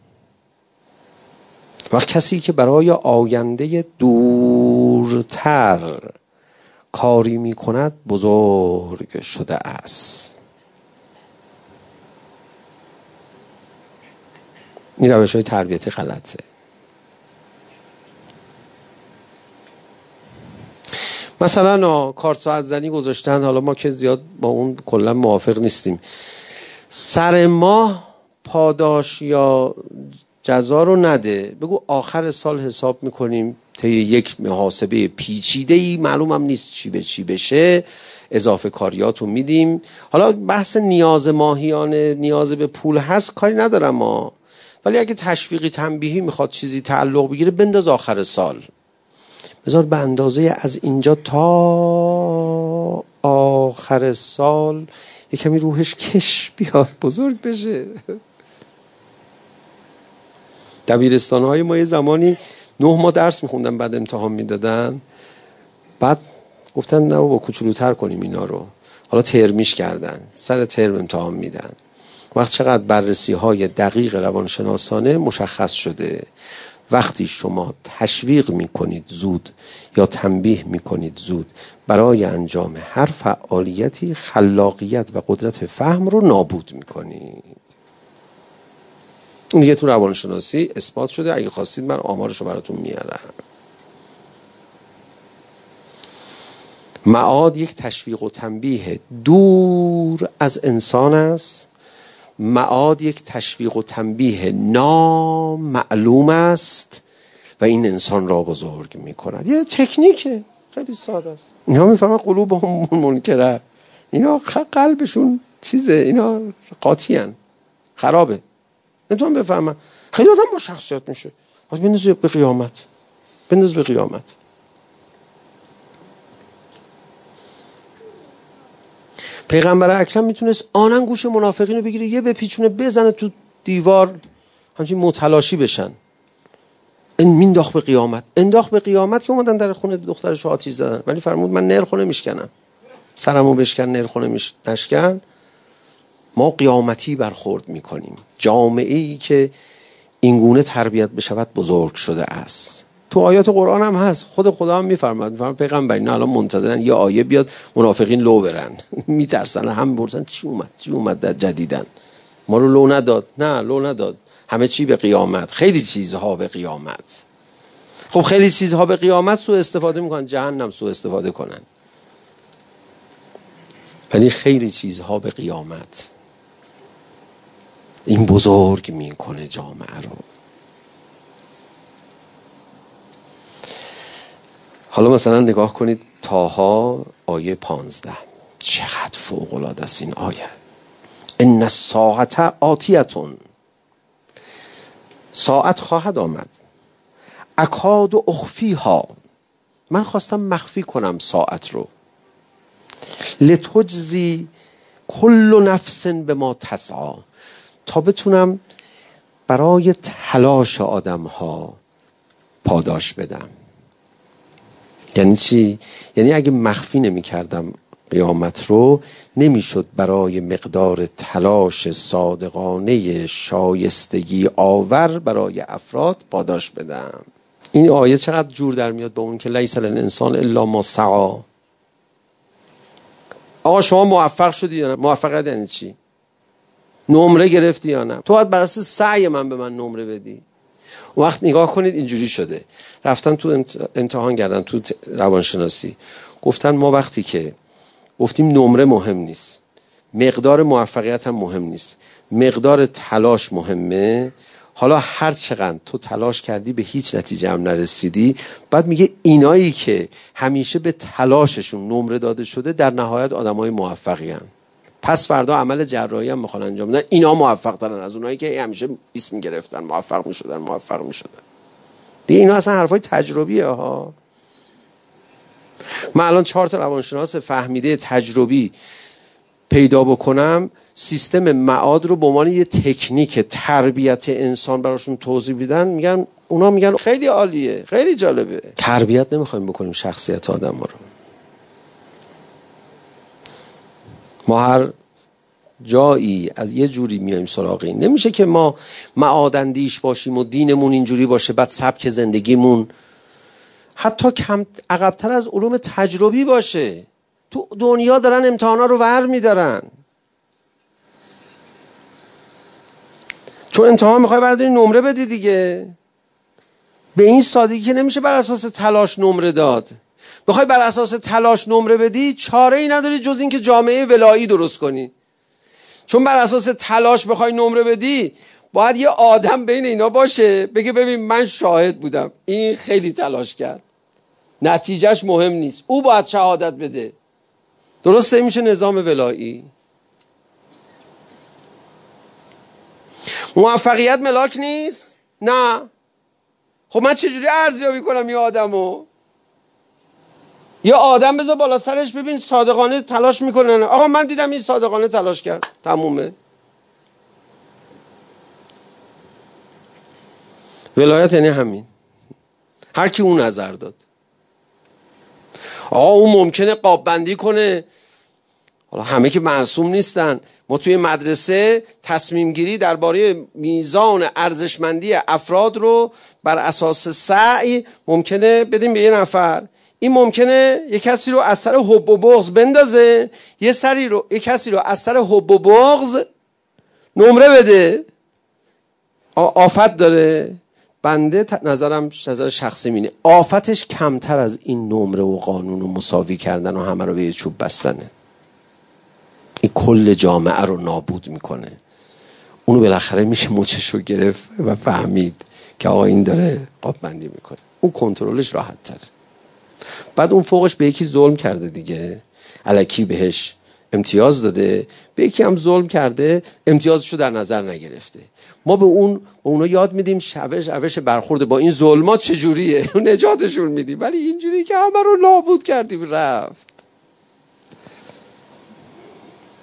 وقت کسی که برای آینده دورتر کاری میکند بزرگ شده است. این روش های تربیتی غلطه. مثلا کارت ساعت زنی گذاشتن، حالا ما که زیاد با اون کلا موافق نیستیم، سر ماه پاداش یا جزا رو نده، بگو آخر سال حساب میکنیم طی یک محاسبه پیچیده‌ای، معلومم نیست چی به چی بشه، اضافه کاریاتو میدیم. حالا بحث نیاز ماهیانه، نیاز به پول هست کاری ندارم ما، ولی اگه تشویقی تنبیهی میخواد چیزی تعلق بگیره بنداز آخر سال، بذار به اندازه از اینجا تا آخر سال یک کمی روحش کش بیاد، بزرگ بشه. دبیرستان‌های ما یه زمانی 9 ماه درس میخوندن بعد امتحان میدادن، بعد گفتن نه با کوچولوتر کنیم اینا رو، حالا ترمیش کردن، سر ترم امتحان میدن. وقت چقدر بررسی‌های دقیق روانشناسانه مشخص شده وقتی شما تشویق میکنید زود یا تنبیه میکنید زود برای انجام هر فعالیتی، خلاقیت و قدرت فهم رو نابود میکنید. این دیگه تو روانشناسی اثبات شده، اگه خواستید من آمارش رو براتون میارم. معاد یک تشویق و تنبیه دور از انسان است. معاد یک تشویق و تنبیه نامعلوم است و این انسان را بزرگ میکند. یه تکنیکه خیلی ساده است. اینا میفهمن قلوبهم منکره، اینا قلبشون چیزه، اینا قاطیان، خرابه، نمیتونم بفهمم. خیلی آدم با شخصیت میشه، بنداز به قیامت، بنداز به قیامت. پیغمبر اکرم میتونست آنن گوش منافقین رو بگیره، یه بپیچونه بزنه تو دیوار، همچین متلاشی بشن. انداخت به قیامت که اومدن در خونه دخترشو آتیش زدن، ولی فرمود من نرخو نمیشکنم، سرمو بشکن نرخو نشکن. ما قیامتی برخورد میکنیم. جامعه ای که اینگونه تربیت بشود بزرگ شده است. تو آیات قرآن هم هست، خود خدا هم میفرماد پیغمبر اینا الان منتظرن یه آیه بیاد منافقین لو برن میترسن، هم میپرسن چی اومد در جدیدن، ما رو لو نداد. نه لو نداد، همه چی به قیامت، خیلی چیزها به قیامت. خب خیلی چیزها به قیامت سوء استفاده میکنن، جهنم سوء استفاده کنن، ولی خیلی چیزها به قیامت. این بزرگ میکنه جامعه رو. حالا مثلا نگاه کنید طه آیه 15، چقدر فوق العاده است این آیه. ان الساعة آتیتون، ساعت خواهد آمد، اکاد اخفیها، من خواستم مخفی کنم ساعت رو، لتجزی کل نفس بما تسعی، تا بتونم برای تلاش آدم ها پاداش بدم. یعنی چی؟ یعنی اگه مخفی نمی کردم قیامت رو، نمیشد برای مقدار تلاش صادقانه شایستگی آور برای افراد پاداش بدم. این آیه چقدر جور در میاد با اون که لیس للانسان الا ما سعی. آقا شما موفق شدی یا نه؟ موفقیت یعنی چی؟ نمره گرفتی یا نه؟ تو باید بر اساس سعی من به من نمره بدی. وقت نگاه کنید اینجوری شده، رفتن تو امتحان کردن تو روانشناسی، گفتن ما وقتی که گفتیم نمره مهم نیست، مقدار موفقیت هم مهم نیست، مقدار تلاش مهمه، حالا هر چقدر تو تلاش کردی به هیچ نتیجه هم نرسیدی، بعد میگه اینایی که همیشه به تلاششون نمره داده شده در نهایت آدمای موفقی هن. پس فردا عمل جراحی هم میخوان انجام بدن، اینا موفق ترن از اونایی که همیشه اسم گرفتن موفق میشدن. دیگه اینا اصلا حرفای تجربیه ها. من الان 4 تا روانشناس فهمیده تجربی پیدا بکنم، سیستم معاد رو به عنوان یه تکنیک تربیت انسان براشون توضیح بدن، اونا میگن خیلی عالیه، خیلی جالبه. تربیت نمیخوایم بکنیم شخصیت آدم رو. ما هر جایی از یه جوری میایم سراغ این. نمیشه که ما معادندیش باشیم و دینمون اینجوری باشه، بعد سبک زندگیمون حتی کم عقب‌تر از علوم تجربی باشه. تو دنیا دارن امتحانا رو ور میدارن، چون امتحان میخوای برداری نمره بدی دیگه. به این سادگی که نمیشه بر اساس تلاش نمره داد. بخوای بر اساس تلاش نمره بدی، چاره ای نداری جز این که جامعه ولایی درست کنی. چون بر اساس تلاش بخوای نمره بدی، باید یه آدم بین اینا باشه بگه ببین من شاهد بودم، این خیلی تلاش کرد، نتیجهش مهم نیست، او باید شهادت بده. درسته؟ میشه نظام ولایی. موفقیت ملاک نیست؟ نه. خب من چجوری ارزیابی کنم یه آدمو؟ یا آدم بذار بالا سرش ببین صادقانه تلاش میکنه نه. آقا من دیدم این صادقانه تلاش کرد، تمومه. ولایت یعنی همین، هر کی اون نظر داد. آقا اون ممکنه قاب بندی کنه، حالا همه که معصوم نیستن. ما توی مدرسه تصمیم گیری درباره میزان ارزشمندی افراد رو بر اساس سعی ممکنه بدیم به یه نفر. این ممکنه یک کسی رو از سر حب و بغض بندازه، یک کسی رو از سر حب و بغض نمره بده. آفت داره. بنده نظر شخصی مینه آفتش کمتر از این نمره و قانون و مساوی کردن و همه رو به یه چوب بستنه. این کل جامعه رو نابود میکنه. اونو بالاخره میشه مچش رو گرفت و فهمید که آقا این داره قاب بندی میکنه. اون کنترلش راحت تره. بعد اون فوقش به یکی ظلم کرده دیگه، الکی بهش امتیاز داده، به یکی هم ظلم کرده، امتیازشو در نظر نگرفته. ما به اونا یاد میدیم روش برخورد با این ظلمات چجوریه، نجاتشون میدیم، ولی اینجوری که همه رو نابود کردیم رفت.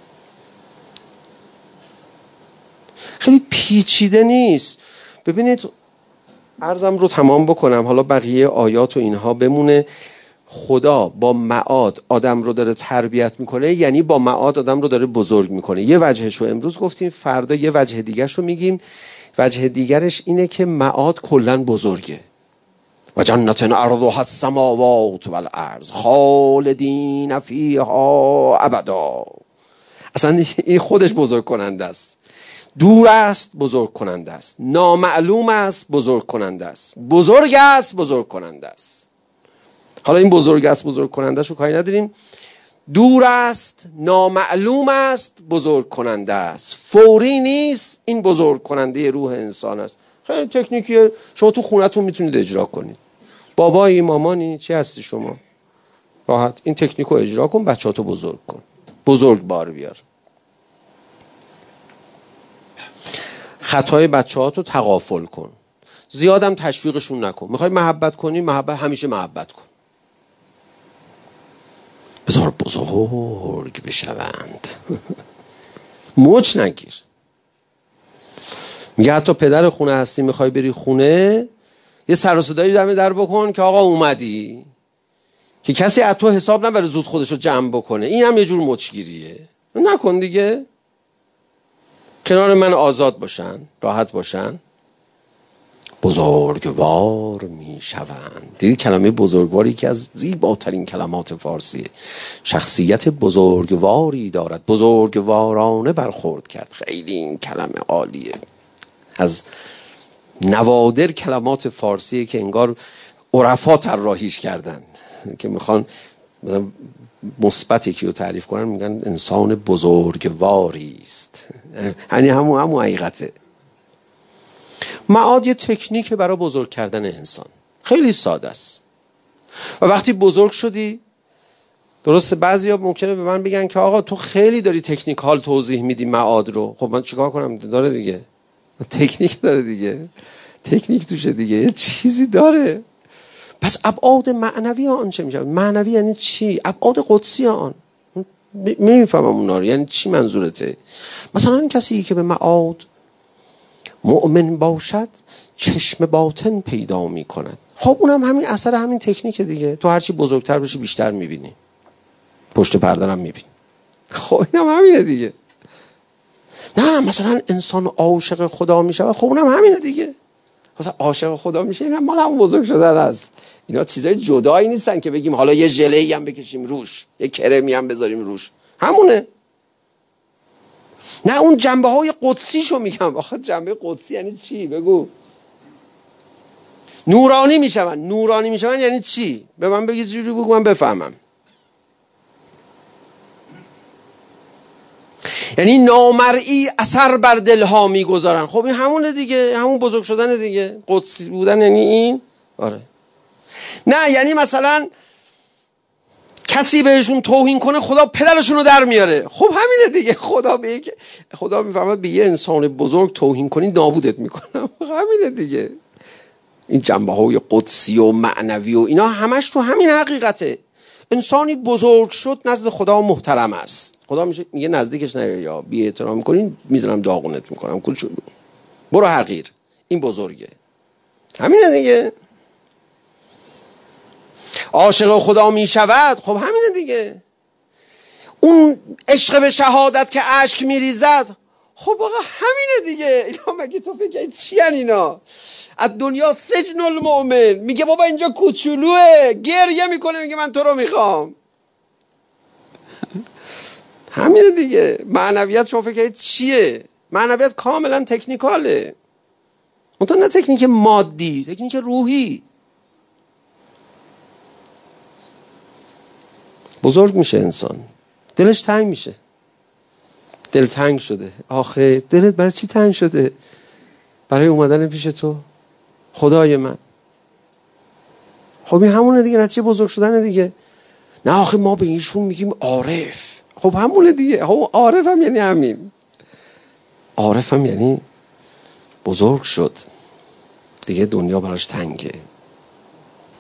خیلی پیچیده نیست. ببینید عرضم رو تمام بکنم، حالا بقیه آیات و اینها بمونه. خدا با معاد آدم رو داره تربیت میکنه، یعنی با معاد آدم رو داره بزرگ میکنه. یه وجهش رو امروز گفتیم، فردا یه وجه دیگرش رو میگیم. وجه دیگرش اینه که معاد کلن بزرگه. و جنت عرضها السماوات والارض خالدین فیها ابدا. اصلا این خودش بزرگ کننده است. دور است بزرگ کننده است، نامعلوم است بزرگ کننده است، بزرگ است بزرگ کننده است. حالا این بزرگ است بزرگ کننده شو کاری نداریم. دور است، نامعلوم است، بزرگ کننده است، فوری نیست. این بزرگ کننده روح انسان است. خیلی تکنیکیه، شما تو خونتون میتونید اجرا کنید. بابایی مامانی چی هستی شما، راحت این تکنیکو اجرا کن، بچه‌هاتو بزرگ کن، بزرگ بار بیار. خطای بچه‌هاتو تغافل کن، زیادم تشویقشون نکن. میخوای محبت کنی، محبت همیشه محبت کن. بذار بزرگ بشوند. موج نگیر. میگه حتی پدر خونه هستی، میخوای بری خونه، یه سر و صدایی دم در بکن که آقا اومدی، که کسی از تو حساب نبره زود خودشو جمع بکنه. این هم یه جور مچگیریه. نکن دیگه. کنار من آزاد باشن، راحت باشن، بزرگوار میشوند. دیدی کلمه بزرگواری که از زیباترین کلمات فارسیه. شخصیت بزرگواری دارد، بزرگوارانه برخورد کرد. خیلی این کلمه عالیه، از نوادر کلمات فارسیه که انگار عرفا طراحیش کردن، که میخوان مثلا مثبت یکی رو تعریف کنن، میگن انسان بزرگواری است. یعنی همون حقیقته. معاد یه تکنیک برای بزرگ کردن انسان، خیلی ساده است. و وقتی بزرگ شدی، درسته بعضیا ممکنه به من بگن که آقا تو خیلی داری تکنیکال توضیح میدی معاد رو. خب من چیکار کنم؟ داره دیگه، تکنیک داره دیگه، تکنیک توشه دیگه، یه چیزی داره. پس ابعاد معنوی آن چه میشه؟ معنوی یعنی چی؟ ابعاد قدسی آن میفهمم اونا رو، یعنی چی منظورته؟ مثلا کسی که به معاد مؤمن باشد چشم باطن پیدا میکند. خب اونم همین اثر همین تکنیک دیگه. تو هرچی بزرگتر بشی بیشتر میبینی، پشت پرده هم میبینی. خب اینم همینه دیگه. نه مثلا انسان عاشق خدا میشه، خب اونم همینه دیگه. مثلا عاشق خدا میشه، اینم مال هم بزرگ شدن است. اینا چیزای جدایی نیستن که بگیم حالا یه ژله‌ای هم بکشیم روش، یه کرمی هم بذاریم روش، همونه. نه اون جنبه های قدسیشو میگم. آخه جنبه قدسی یعنی چی؟ بگو. نورانی میشون. نورانی میشون یعنی چی؟ به من بگی، جوری بگو من بفهمم. یعنی نامرئی اثر بر دلها میگذارن. خب این همونه دیگه، همون بزرگ شدن دیگه. قدسی بودن یعنی این. آره. نه یعنی مثلا کسی بهشون توهین کنه خدا پدرشون رو در میاره. خب همینه دیگه. خدا میفهمد به یه انسان بزرگ توهین کنی نابودت میکنم. همینه دیگه. این جنبه های قدسی و معنوی و اینا همش تو همین حقیقته. انسانی بزرگ شد نزد خدا محترم است. خدا میگه نزدیکش نیا، یا بی احترام میکنین میذارم داغونت میکنم، کل شد برو حقیر. این بزرگه. همینه دیگه. عاشق خدا میشود، خب همینه دیگه. اون عشق به شهادت که اشک میریزد، خب آقا همینه دیگه. اینا مگه تو فکر چی ان اینا؟ از دنیا سجن المؤمن. میگه بابا اینجا کوچولوه، گریه میکنه، میگه من تو رو میخوام. همینه دیگه. معنویت شما فکر چیه؟ معنویت کاملا تکنیکاله. اون نه تکنیک مادی، تکنیک روحی. بزرگ میشه انسان، دلش تنگ میشه. دل تنگ شده. آخه دلت برای چی تنگ شده؟ برای اومدن پیش تو خدای من. خب این همونه دیگه، نتیجه بزرگ شدن دیگه. نه آخه ما به ایشون میگیم عارف. خب همونه دیگه. عارف هم یعنی همین. عارف هم یعنی بزرگ شد دیگه، دنیا براش تنگه.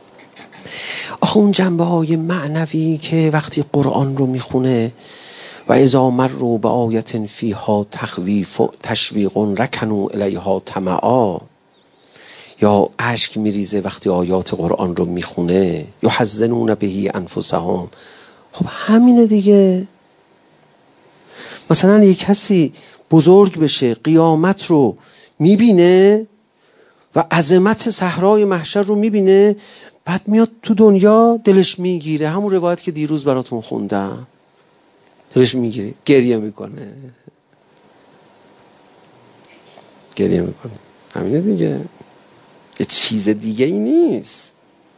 آخه اون جنبه های معنوی که وقتی قرآن رو میخونه و اذا مروا بآیة فیها تشویق رکنوا الیها طمعا. یا اشک میریزه وقتی آیات قرآن رو میخونه. یحزنون به انفسهم. خب همینه دیگه. مثلا یک کسی بزرگ بشه، قیامت رو میبینه و عظمت صحرای محشر رو میبینه، بعد میاد تو دنیا دلش میگیره. همون روایت که دیروز براتون خوندم، دلش میگیره، گریه میکنه. همینه دیگه، یه چیز دیگه ای نیست.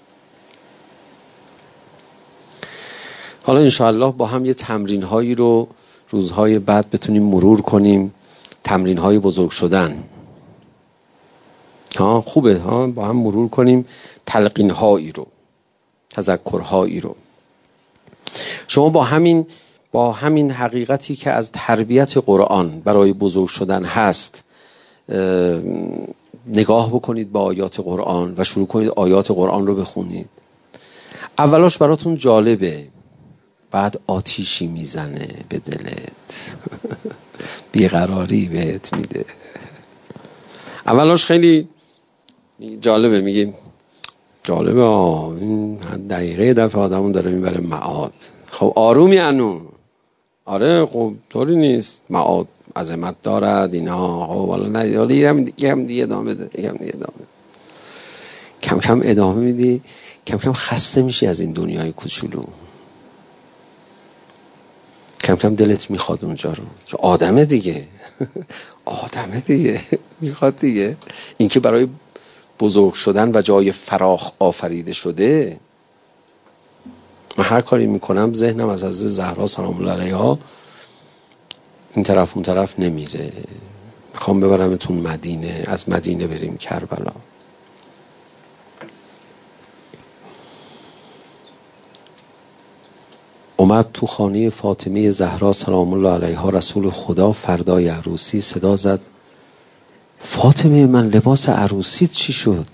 حالا انشاءالله با هم یه تمرین هایی رو روزهای بعد بتونیم مرور کنیم. تمرین های بزرگ شدن خوبه با هم مرور کنیم. تلقین هایی رو، تذکر هایی رو. شما با همین حقیقتی که از تربیت قرآن برای بزرگ شدن هست نگاه بکنید به آیات قرآن و شروع کنید آیات قرآن رو بخونید. اولاش براتون جالبه، بعد آتیشی میزنه به دلت، بیقراری بهت میده. اولاش خیلی جالبه، میگیم جالبه این دقیقه دفعه آدمون داره میبره معاد. خب آرومی انو، آره خب طوری نیست، معاد عظمت دارد اینا. خب والا نه، حالا یکم دیگه ادامه بده، کم کم ادامه میدی، کم کم خسته میشی از این دنیای کوچولو، کم کم دلت میخواد اونجا رو. چون آدمه دیگه میخواد دیگه. این که برای بزرگ شدن و جای فراخ آفریده شده. من هر کاری میکنم ذهنم از حضرت زهرا سلام الله علیها این طرف اون طرف نمیره. میخوام ببرمتون مدینه، از مدینه بریم کربلا. اومد تو خانه فاطمه زهرا سلام الله علیها رسول خدا فردای عروسی، صدا زد فاطمه من لباس عروسیت چی شد؟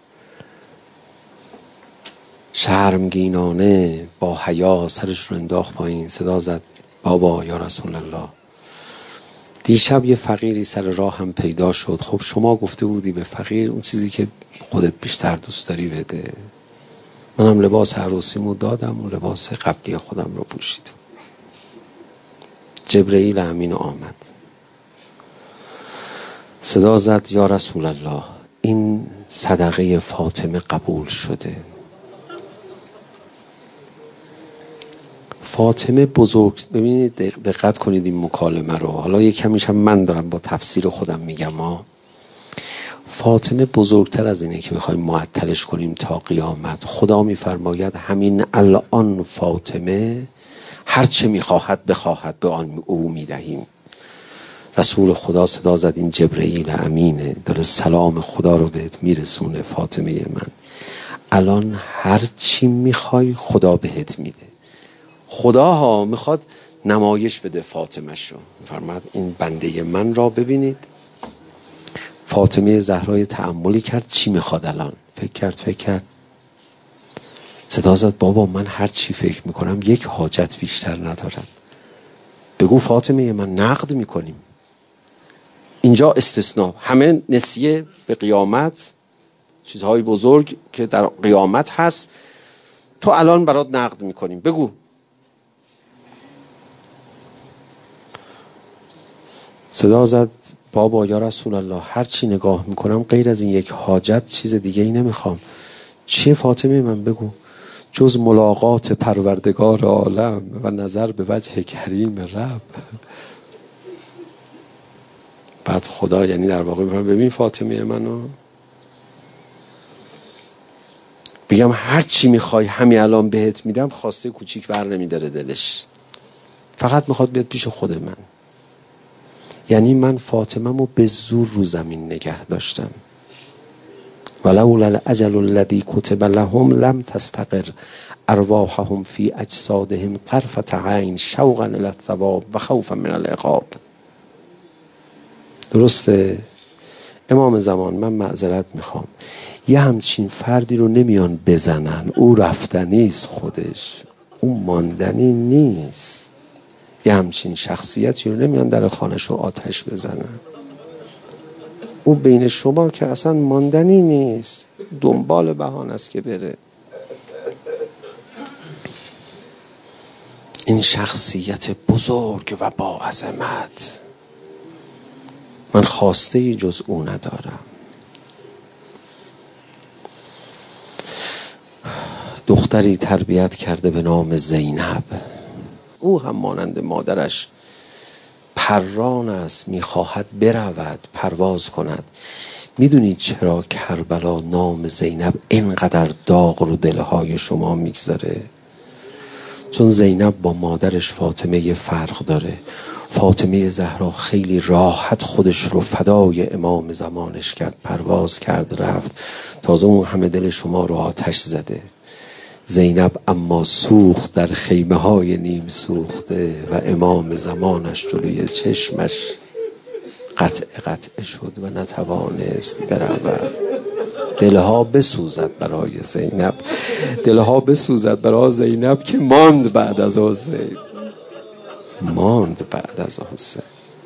شرمگینانه با حیا سرش رو انداخت پایین، صدا زد بابا یا رسول الله دیشب یه فقیری سر راه هم پیدا شد. خب شما گفته بودی به فقیر اون چیزی که خودت بیشتر دوست داری بده. منم لباس عروسیمو دادم و لباس قبلی خودم رو پوشیدم. جبرئیل امین آمد، صدا زد یا رسول الله این صدقه فاطمه قبول شده. فاطمه بزرگ، ببینید دقت کنید این مکالمه رو، حالا یک کمیش هم من دارم با تفسیر خودم میگم فاطمه بزرگتر از اینه که بخوایم معطلش کنیم تا قیامت. خدا میفرماید همین الان فاطمه هر چه میخواهد بخواهد به آن او میدهیم. رسول خدا صدا زد این جبرئیل امینه، داره سلام خدا رو بهت میرسونه فاطمه من. الان هر چی میخوای خدا بهت میده. خدا میخواد نمایش بده فاطمه شو. فرماد این بنده من را ببینید. فاطمه زهرا تأملی کرد چی میخواد الان. فکر کرد صدا زد بابا من هر چی فکر میکنم یک حاجت بیشتر ندارم. بگو فاطمه من نقد میکنیم. اینجا استثناء، همه نسیه به قیامت، چیزهای بزرگ که در قیامت هست تو الان برات نقد میکنیم. بگو. صدا زد بابا یا رسول الله هر چی نگاه میکنم غیر از این یک حاجت چیز دیگه ای نمیخوام. چیه فاطمه من؟ بگو. جز ملاقات پروردگار عالم و نظر به وجه کریم رب. بعد خدا یعنی در واقع ببین فاطمه منو، بگم هر چی میخوای همین الان بهت میدم، خواسته کوچیک ور نمیداره دلش، فقط میخواد بیاد پیش خود من. یعنی من فاطمه‌مو به زور رو زمین نگه داشتم. ولولا الاجل الذی کتب لهم لم تستقر ارواحهم فی اجسادهم طرفة عین شوقا الی الثواب و خوفا من العقاب. درسته امام زمان، من معذرت میخوام، یه همچین فردی رو نمیان بزنن، او رفتنیست، خودش او ماندنی نیست. یه همچین شخصیتی رو نمیان در خانش رو آتش بزنن. او بین شما که اصلا ماندنی نیست، دنبال بهانه است که بره. این شخصیت بزرگ و با عظمت، من خواسته جز او ندارم. دختری تربیت کرده به نام زینب. او هم مانند مادرش پران است، میخواهد برود پرواز کند. میدونید چرا کربلا نام زینب اینقدر داغ رو دلهای شما میگذاره؟ چون زینب با مادرش فاطمه یه فرق داره. فاطمه زهرا خیلی راحت خودش رو فدای امام زمانش کرد، پرواز کرد رفت، تازه اون همه دل شما رو آتش زده. زینب اما سوخت در خیمه های نیم سوخته و امام زمانش جلوی چشمش قطع شد و نتوانست برود. دلها بسوزد برای زینب، دلها بسوزد برای زینب که ماند بعد از حسین، ماند بعد از حسین.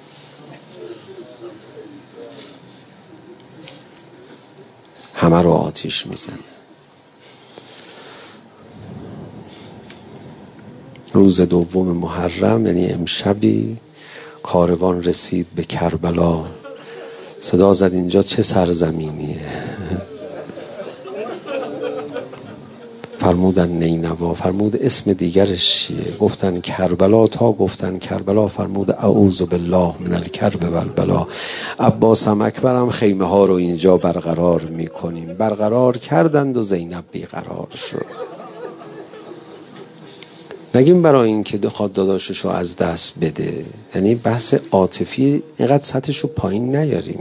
همه رو آتیش میزنه. روز دوم محرم، یعنی امشبی، کاروان رسید به کربلا. صدا زد اینجا چه سرزمینیه؟ فرمودن نینوا. فرمود اسم دیگرش چیه؟ گفتن کربلا. تا گفتن کربلا فرمود اعوذ بالله من الکرب و البلا. عباس هم اکبرم خیمه ها رو اینجا برقرار میکنیم. برقرار کردند و زینب بیقرار شد. نگیم برای این که بخواد داداشش رو از دست بده، یعنی بحث عاطفی اینقدر سطحش رو پایین نیاریم.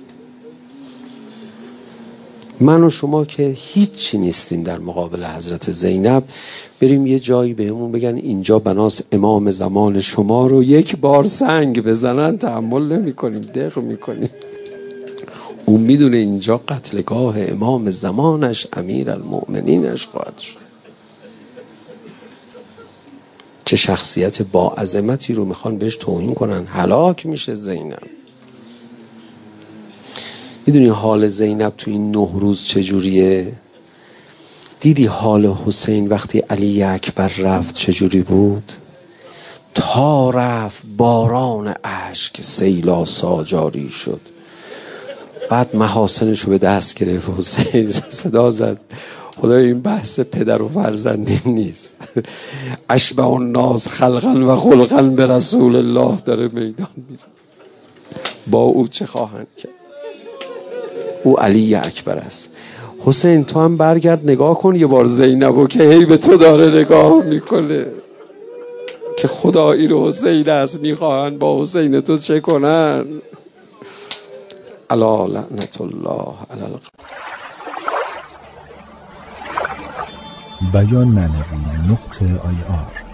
من و شما که هیچی نیستیم در مقابل حضرت زینب، بریم یه جایی بهمون بگن اینجا بناس امام زمان شما رو یک بار سنگ بزنن تحمل نمی کنیم، دق می کنیم. اون میدونه اینجا قتلگاه امام زمانش امیر المؤمنینش خواهد شد. چه شخصیت با عظمتی رو میخوان بهش توهین کنن، هلاک میشه زینب. میدونی حال زینب تو این 9 روز چجوریه؟ دیدی حال حسین وقتی علی اکبر رفت چجوری بود؟ تا رفت باران اشک سیلا ساجاری شد. بعد محاسنش رو به دست گرفت حسین، صدا زد خدا این بحث پدر و فرزندی نیست. اشبه الناس خلقا و خلقا به رسول الله داره میدان میره. با او چه خواهند کرد؟ او علی اکبر است. حسین تو هم برگرد نگاه کن یه بار زینبو که هی به تو داره نگاه میکنه که خدا این حسین است، میخواهن با حسین تو چه کنن؟ الا لعنت الله علی بیان ننوی .ir